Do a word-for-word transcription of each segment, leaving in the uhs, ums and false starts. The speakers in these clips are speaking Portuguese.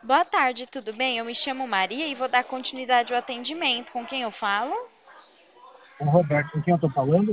Boa tarde, tudo bem? Eu me chamo Maria e vou dar continuidade ao atendimento. Com quem eu falo? O Roberto, com quem eu estou falando?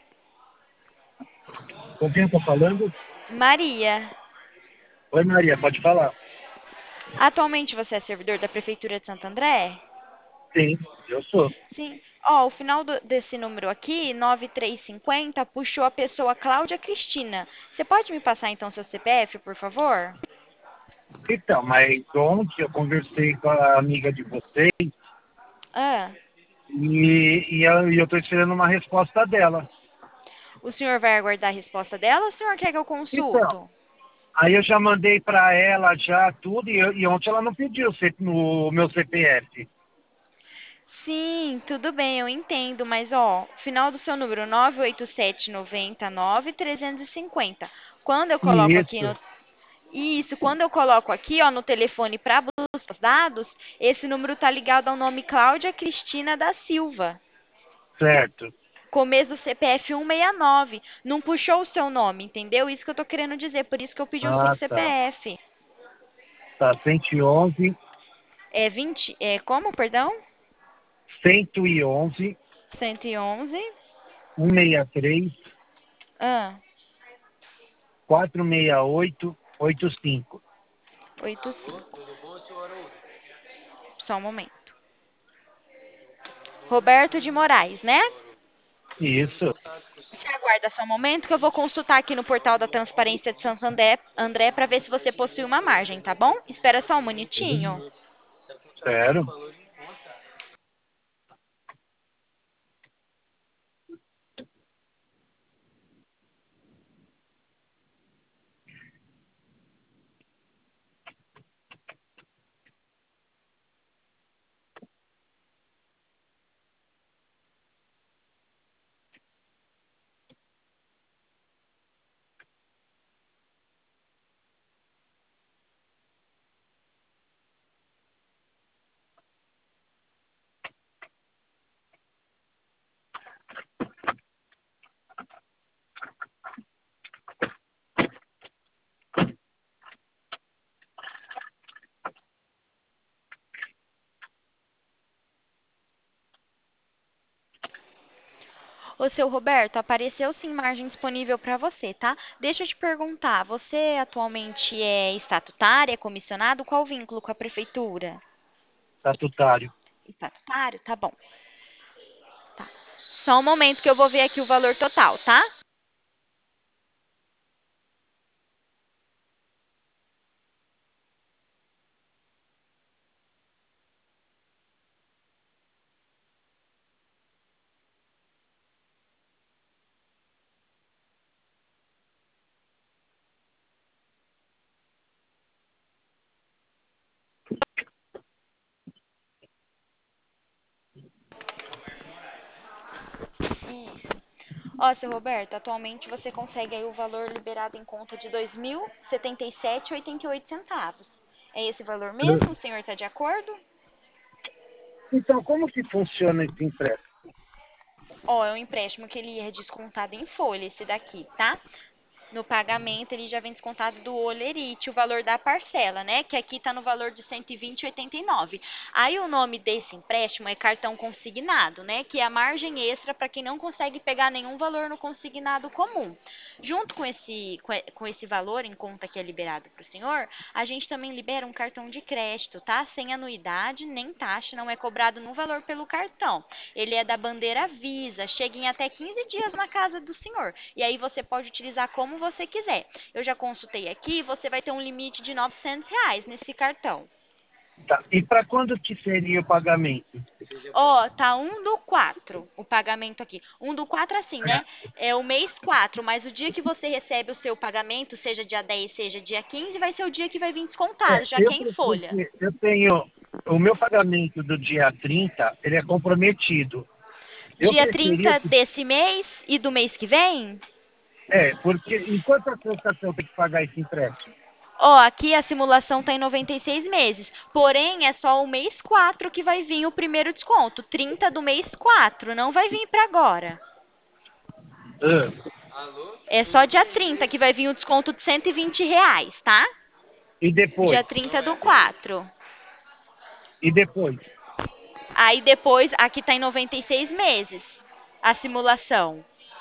Com quem eu estou falando? Maria. Oi, Maria, pode falar. Atualmente você é servidor da Prefeitura de Santo André? Sim, eu sou. Sim. Ó, o final do- desse número aqui, nove três cinco zero, puxou a pessoa Cláudia Cristina. Você pode me passar então seu C P F, por favor? Então, mas ontem eu conversei com a amiga de vocês Ah, e, e eu e eu estou esperando uma resposta dela. o senhor vai aguardar a resposta dela ou o senhor quer que eu Então, consulto? aí eu já mandei para ela já tudo e, eu- e ontem ela não pediu o C- o meu C P F. Sim, tudo bem, eu entendo, mas ó, final do seu número nove oito sete nove nove trezentos e cinquenta. Quando eu coloco aqui Isso, no Isso, quando eu coloco aqui, ó, no telefone para buscar os dados, esse número tá ligado ao nome Cláudia Cristina da Silva. certo. Começo do C P F cento e sessenta e nove. Não puxou o seu nome, entendeu? Isso que eu tô querendo dizer, por isso que eu pedi o seu Ah, tá. C P F. Tá, cento e onze, É vinte, é como, perdão? cento e onze, cento e onze. cento e sessenta e três, Ah, quatrocentos e sessenta e oito, oitenta e cinco. oitenta e cinco. Só um momento. Roberto de Moraes, né? Isso. Você aguarda só um momento que eu vou consultar aqui no portal da Transparência de Santo André, André para ver se você possui uma margem, tá bom? Espera só um minutinho. Espero. Ô, seu Roberto, apareceu sim margem disponível para você, tá? Deixa eu te perguntar, você atualmente é estatutária, é comissionado? Qual o vínculo com a prefeitura? Estatutário. Estatutário? Tá bom. Tá. Só um momento que eu vou ver aqui o valor total, tá? Isso. Ó, seu Roberto, atualmente você consegue aí o valor liberado em conta de dois mil e setenta e sete e oitenta e oito centavos. É esse valor mesmo? O senhor está de acordo? Então, como que funciona esse empréstimo? Ó, é um empréstimo que ele é descontado em folha, esse daqui, tá? No pagamento ele já vem descontado do Olerite, o valor da parcela, né? Que aqui está no valor de cento e vinte e oitenta e nove. Aí o nome desse empréstimo é cartão consignado, né? Que é a margem extra para quem não consegue pegar nenhum valor no consignado comum. Junto com esse, com esse valor em conta que é liberado para o senhor, a gente também libera um cartão de crédito, tá? Sem anuidade nem taxa, não é cobrado no valor pelo cartão. Ele é da bandeira Visa, chega em até quinze dias na casa do senhor. E aí você pode utilizar como você quiser. Eu já consultei aqui, você vai ter um limite de novecentos reais nesse cartão. Tá. E para quando que seria o pagamento? Ó, tá um do quatro o pagamento aqui. Um do quatro assim, né? É, É o mês quatro, mas o dia que você recebe o seu pagamento, seja dia dez, seja dia quinze, vai ser o dia que vai vir descontado, é, já que eu, é em folha. porque eu tenho o meu pagamento do dia trinta, ele é comprometido. Eu Dia preferia trinta que, desse mês e do mês que vem? é, porque enquanto a prestação tem que pagar esse empréstimo. Ó, aqui a simulação tá em noventa e seis meses. Porém, é só o mês quatro que vai vir o primeiro desconto. Trinta do mês quatro, não vai vir para agora. Ah, É só dia trinta que vai vir o desconto de cento e vinte reais, tá? E depois? Dia trinta do quatro. E depois? Aí depois, aqui tá em noventa e seis meses a simulação.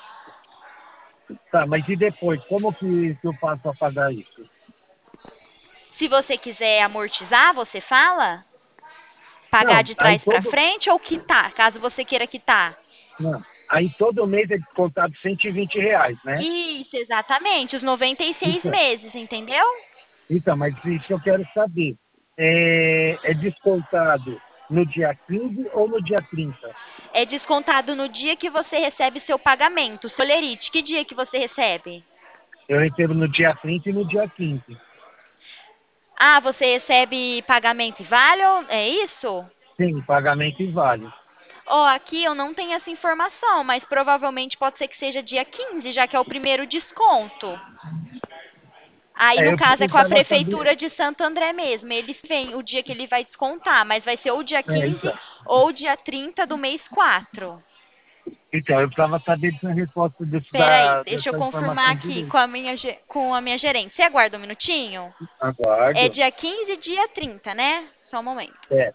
Tá, mas e depois? Como que, que eu faço para pagar isso? Se você quiser amortizar, você fala? Pagar Não, de aí trás para todo, frente ou quitar, caso você queira quitar? não, aí todo mês é descontado cento e vinte reais, né? Isso, exatamente, os noventa e seis Então, meses, entendeu? então, mas isso eu quero saber. É, é descontado no dia quinze ou no dia trinta? É descontado no dia que você recebe seu pagamento. Solerite, que dia que você recebe? Eu recebo no dia trinta e no dia quinze. Ah, você recebe pagamento e vale? É isso? Sim, pagamento e vale. Ó, aqui eu não tenho essa informação, mas provavelmente pode ser que seja dia quinze, já que é o primeiro desconto. Aí, É, no eu caso, é com a precisava saber. prefeitura de Santo André mesmo. Eles veem o dia que ele vai descontar, mas vai ser ou dia É, quinze então. ou dia trinta do mês quatro. Então, eu precisava saber dessa resposta desse, Peraí, da, deixa eu dessa confirmar informação aqui direito. com a minha, ge- com a minha gerente. Você aguarda um minutinho? É Aguardo. dia quinze e dia trinta, né? Só um momento. É.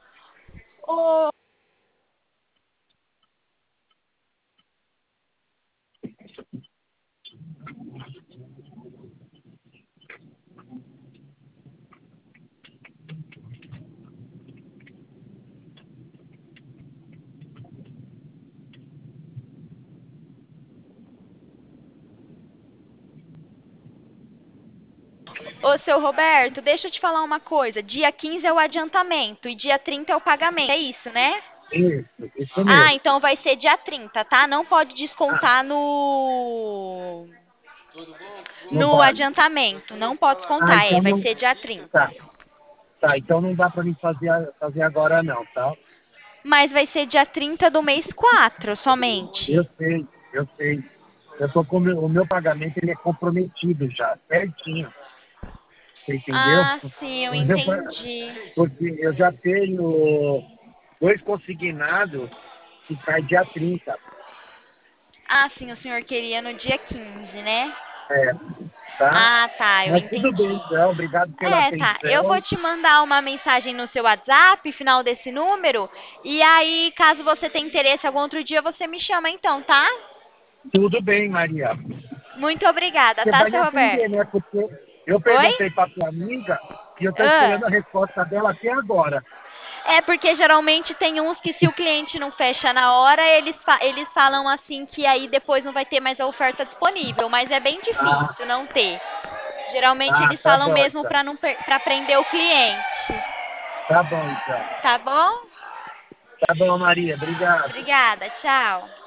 Ô, seu Roberto, deixa eu te falar uma coisa. Dia quinze é o adiantamento e dia trinta é o pagamento. É isso, né? Isso, isso Ah, mesmo. então vai ser dia trinta, tá? Não pode Ah, descontar no não no vale. adiantamento. Não pode Ah, descontar, é, então vai não. ser dia trinta. Tá, tá. Então não dá para mim fazer, a- fazer agora não, tá? Mas vai ser dia trinta do mês quatro Eu somente. sei, eu sei. Eu tô com o meu, o meu pagamento ele é comprometido já, certinho. Você entendeu? Ah, sim, eu O meu pa- entendi. Porque eu já tenho dois consignados que sai dia trinta. Ah, sim, o senhor queria no dia quinze, né? É, tá? Ah, tá, eu Mas tudo bem, entendi. então. Obrigado pela É, tá. Eu vou atenção. te mandar uma mensagem no seu WhatsApp, final desse número, e aí, caso você tenha interesse algum outro dia, você me chama então, tá? Tudo bem, Maria. Muito obrigada, Você tá, vai me seu atender, Roberto? né? Porque eu Oi? perguntei para tua amiga e eu estou Ah. esperando a resposta dela até agora. É porque geralmente tem uns que se o cliente não fecha na hora, eles, fa- eles falam assim que aí depois não vai ter mais a oferta disponível, mas é bem Ah, difícil não ter. Geralmente ah, eles tá falam bom, mesmo então. para não para prender o cliente, Tá bom, então. tá bom? Tá bom, Maria. Obrigado. Obrigada, tchau.